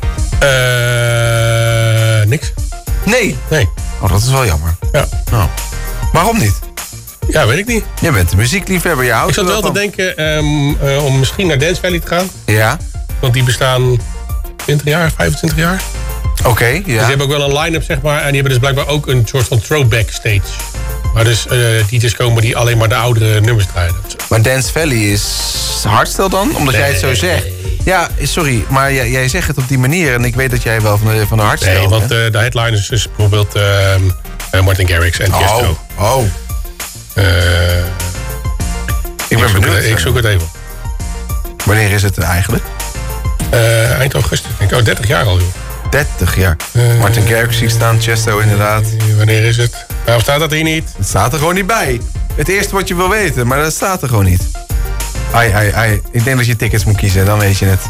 Uh, niks. Nee? Nee. Oh, dat is wel jammer. Ja. Oh. Waarom niet? Ja, weet ik niet. Je bent een muziekliefhebber, je houdt Ik zat wel te denken um, uh, om misschien naar Dance Valley te gaan. Ja. Want die bestaan twintig jaar, vijfentwintig jaar. Oké, okay, ja. Dus die hebben ook wel een line-up, zeg maar. En die hebben dus blijkbaar ook een soort van throwback stage. Waar dus uh, D J's komen die alleen maar de oudere nummers draaien. Maar Dance Valley is hardstyle dan? Omdat nee, jij het zo zegt. Ja, sorry, maar jij, jij zegt het op die manier. En ik weet dat jij wel van de, van de hardstyle... Nee, want uh, de headliners is bijvoorbeeld uh, uh, Martin Garrix en Tiesto. Oh, oh. Uh, ik ben ik benieuwd. Het, ik zoek het even. Wanneer is het eigenlijk? Uh, eind augustus, denk ik. Oh, dertig jaar al, joh. dertig jaar. Uh, Martin Garrix zie ik staan, Tiesto inderdaad. Uh, wanneer is het? Waarom staat dat hier niet? Het staat er gewoon niet bij. Het eerste wat je wil weten, maar dat staat er gewoon niet. Ai, ai, ai. Ik denk dat je tickets moet kiezen, dan weet je het.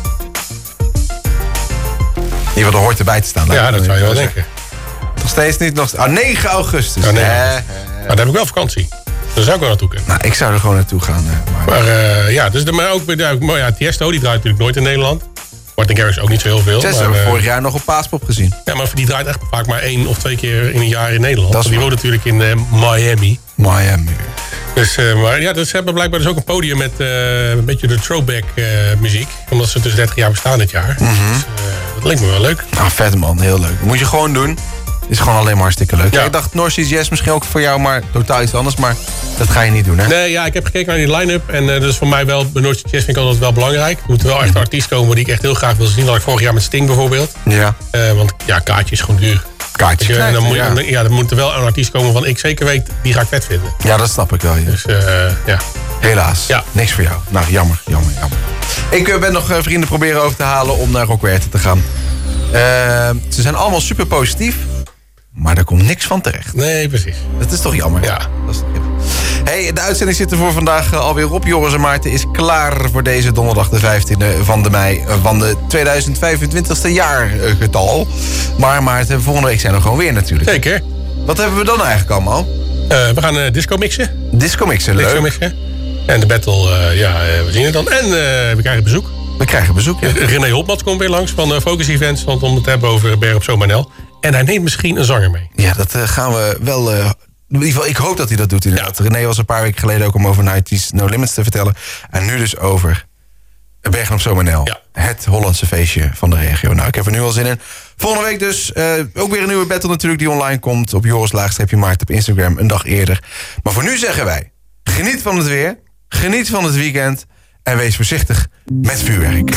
In ieder geval, er hoort erbij te staan. Ja, dat zou je wel denken. Nog steeds niet. Nog... Ah, negen augustus. Oh, nee. eh, eh. Maar dan heb ik wel vakantie. Daar zou ik wel naartoe kunnen. Nou, ik zou er gewoon naartoe gaan. Uh, maar maar uh, ja, dus de, maar ook maar ja, Tiesto, die draait natuurlijk nooit in Nederland. Martin Garrix ook niet zo heel veel. Tiesto hebben we uh, vorig jaar nog op Paaspop gezien. Ja, maar die draait echt vaak maar één of twee keer in een jaar in Nederland. Want die woont natuurlijk in uh, Miami. Miami. Dus, uh, maar ja, dus ze hebben blijkbaar dus ook een podium met uh, een beetje de throwback uh, muziek. Omdat ze dus dertig jaar bestaan dit jaar. Mm-hmm. Dus, uh, dat lijkt me wel leuk. Nou, vet man, heel leuk. Dat moet je gewoon doen. Is gewoon alleen maar hartstikke leuk. Ja. Ik dacht North Sea Jazz misschien ook voor jou, maar totaal iets anders. Maar dat ga je niet doen, hè? Nee, ja, ik heb gekeken naar die line-up. En uh, dat is voor mij wel, bij North Sea Jazz vind ik altijd wel belangrijk. Er moet wel echt een artiest komen die ik echt heel graag wil zien. Dat ik vorig jaar met Sting bijvoorbeeld. Ja. Uh, want ja, kaartje is gewoon duur. Kaartje dus, uh, krijgt, dan moet, ja. Dan, ja, dan moet er wel een artiest komen van ik zeker weet, die ga ik vet vinden. Ja, dat snap ik wel. Ja. Dus uh, ja. Helaas. Ja. Niks voor jou. Nou, jammer, jammer, jammer. Ik uh, ben nog uh, vrienden proberen over te halen om naar Rockwerter te gaan. Uh, ze zijn allemaal super positief. Maar daar komt niks van terecht. Nee, precies. Dat is toch jammer? Ja. Dat is toch jammer. Hey, de uitzending zit er voor vandaag uh, alweer op. Joris en Maarten is klaar voor deze donderdag de vijftiende van de mei uh, van de tweeduizend vijfentwintigste jaargetal. Maar Maarten, volgende week zijn we gewoon weer natuurlijk. Zeker. Wat hebben we dan eigenlijk allemaal? Uh, we gaan uh, disco mixen. Disco mixen, leuk. Disco mixen. En de battle, uh, ja, uh, we zien het dan. En uh, we krijgen bezoek. We krijgen bezoek, ja. René Hopmans komt weer langs van uh, Focus Events. Want om het te hebben over Bergen op Zoom N L. En hij neemt misschien een zanger mee. Ja, dat uh, gaan we wel... Uh, in ieder geval, ik hoop dat hij dat doet inderdaad. Ja. René was een paar weken geleden ook om over nineties No Limits te vertellen. En nu dus over Bergen op Zoom N L. Ja. Het Hollandse feestje van de regio. Nou, ik heb er nu al zin in. Volgende week dus uh, ook weer een nieuwe battle natuurlijk die online komt. Op Joris Laagstreepje Maart op Instagram een dag eerder. Maar voor nu zeggen wij, geniet van het weer. Geniet van het weekend. En wees voorzichtig met vuurwerk.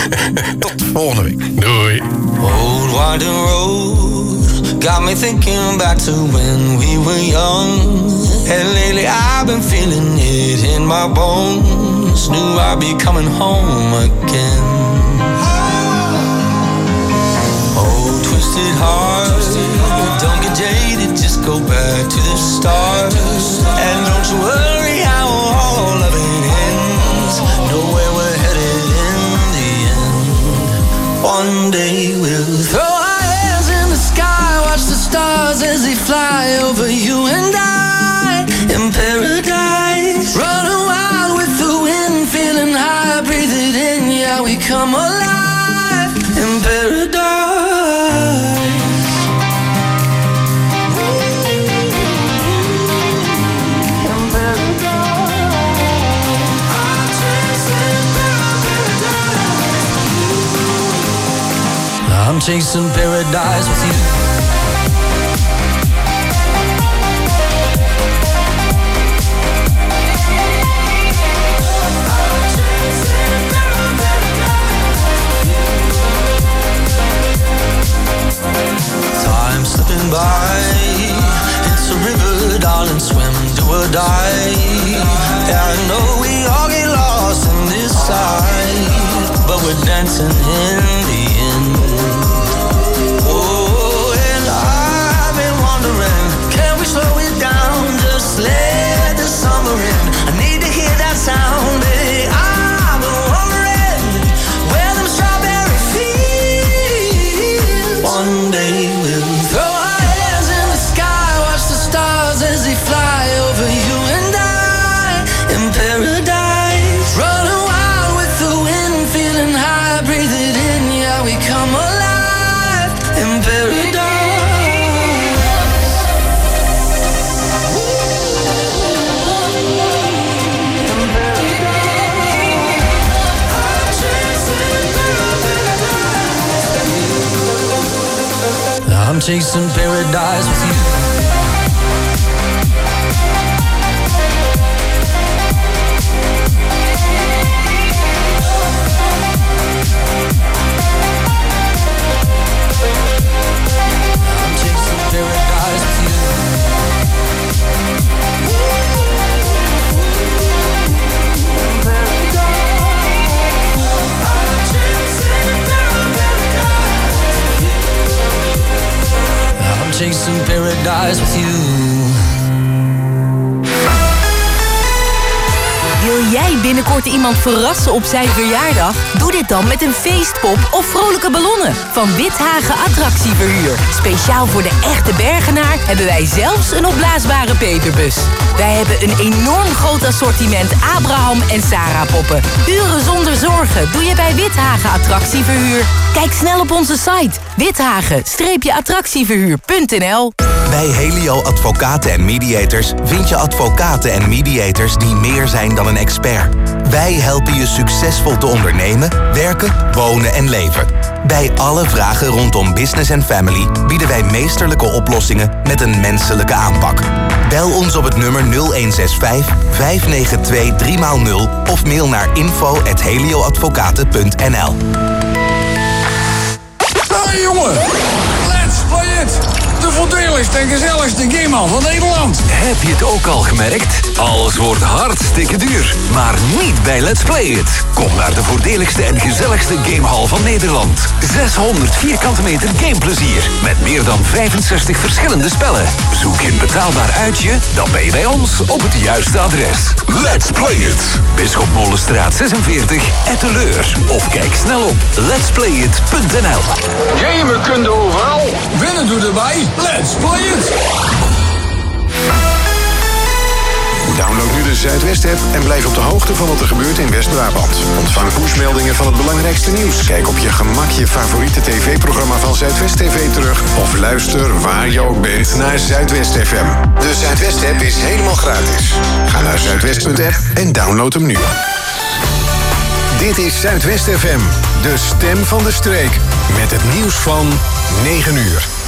Tot volgende week. Doei. Old winding road got me thinking back to when we were young. And lately I've been feeling it in my bones. Knew I'd be coming home again. Oh, twisted heart, don't get jaded, just go back to the start. And don't you worry how all of it ends. Know where we're headed in the end. One day we'll throw our hands in the sky, watch the stars as they fly over you and I. In paradise, running wild with the wind, feeling high, breathe it in, yeah, we come alive. In paradise. I'm chasing paradise with you. swim, do or die. Yeah, I know we all get lost in this life, but we're dancing in the end. Oh, and I've been wondering, can we slow it down? Just let the summer in. I need to hear that sound, baby. I've been wondering where them strawberry fields. One day we'll throw our hands in the sky, watch the stars as they fly over you and I in paradise. Running wild with the wind, feeling high, breathe it in, yeah, we come alive in paradise. I'm chasing paradise with you. I'm chasing paradise with you. I'm chasing paradise with you. Wil jij binnenkort iemand verrassen op zijn verjaardag? Doe dit dan met een feestpop of vrolijke ballonnen van Withagen Attractieverhuur. Speciaal voor de echte Bergenaar hebben wij zelfs een opblaasbare peperbus. Wij hebben een enorm groot assortiment Abraham en Sarah poppen. Uren zonder zorgen doe je bij Withagen Attractieverhuur. Kijk snel op onze site withagen attractieverhuur punt n l. Bij Helio Advocaten en Mediators vind je advocaten en mediators die meer zijn dan een expert. Wij helpen je succesvol te ondernemen, werken, wonen en leven. Bij alle vragen rondom business en family bieden wij meesterlijke oplossingen met een menselijke aanpak. Bel ons op het nummer nul een zes vijf, vijf negen twee, drie nul of mail naar info at helioadvocaten punt n l. Hey jongen, let's play it! De voordeligste en gezelligste gamehal van Nederland. Heb je het ook al gemerkt? Alles wordt hartstikke duur. Maar niet bij Let's Play It. Kom naar de voordeligste en gezelligste gamehal van Nederland. zeshonderd vierkante meter gameplezier. Met meer dan vijfenzestig verschillende spellen. Zoek je een betaalbaar uitje? Dan ben je bij ons op het juiste adres. Let's Play It. Bisschop Molenstraat zesenveertig, Etteleur. Of kijk snel op lets play it punt n l. Gamen kun je overal. Winnen doe erbij. Let's play it! Download nu de Zuidwest-app en blijf op de hoogte van wat er gebeurt in West-Brabant. Ontvang pushmeldingen van het belangrijkste nieuws. Kijk op je gemak je favoriete tv-programma van Zuidwest T V terug. Of luister waar je ook bent naar Zuidwest F M. De Zuidwest-app is helemaal gratis. Ga naar zuidwest punt app en download hem nu. Dit is Zuidwest F M, de stem van de streek. Met het nieuws van negen uur.